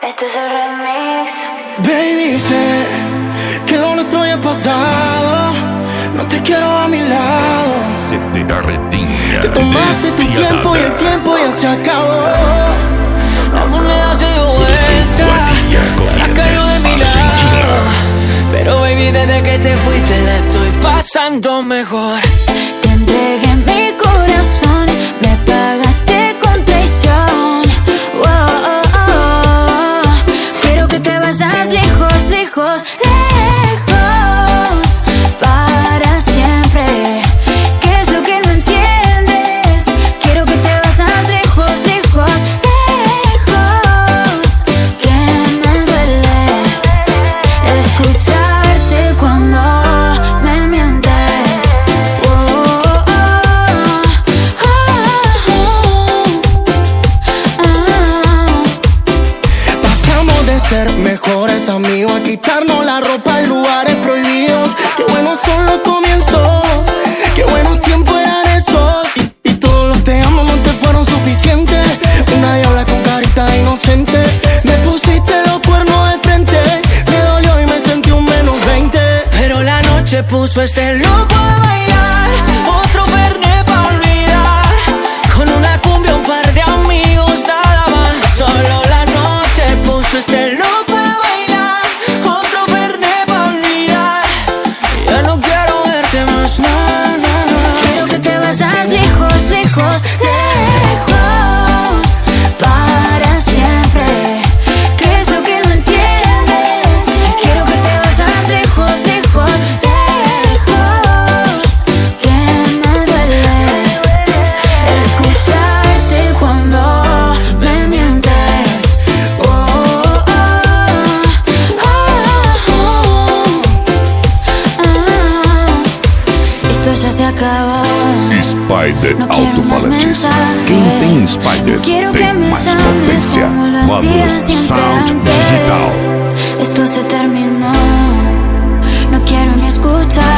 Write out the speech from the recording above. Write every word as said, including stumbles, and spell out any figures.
Este es el remix. Baby, sé que lo nuestro ya es pasado. No te quiero a mi lado. Se te retinga. Te tomaste tu tiempo y el tiempo ya se acabó. La moneda se dio vuelta, la cayó de mi lado. Pero baby, desde que te fuiste la estoy pasando mejor. Te entregué mi corazón, me pagaste con traición. Oh, oh, oh. Quiero que te vayas lejos, lejos, lejos, para siempre. ¿Qué es lo que no entiendes? Quiero que te vayas lejos, lejos, lejos, que me duele escucharte cuando me mientes. Oh, oh, oh, oh, oh. Pasamos de ser mejores amigos a quitarnos la ropa en lugares prohibidos. Qué buenos son los comienzos, qué buenos tiempos eran esos. Y, y todos los te amo no te fueron suficientes. Una diabla con carita inocente. Me pusiste los cuernos de frente, me dolió y me sentí un menos veinte. Pero la noche puso este loco a bailar, otro verde para olvidar. Con una cumbia, un par de amigos, nada más. Solo la noche puso este loco a bailar, otro verde para olvidar. Ya no quiero verte más, no, no, no. Quiero que te vayas lejos, lejos, lejos, para siempre. ¿Qué es lo que no entiendes? Quiero que te vayas lejos, lejos, lejos, que me duele escucharte cuando me mientes. Oh, oh, oh, oh, oh. Esto ya se acabó. Spider No quiero más Autofalanges. mensajes. Quem tem Spider No quiero que tem me mais llames potência. como lo hacías Vamos, siempre Sound antes. Digital. Esto se terminó. No quiero ni escuchar.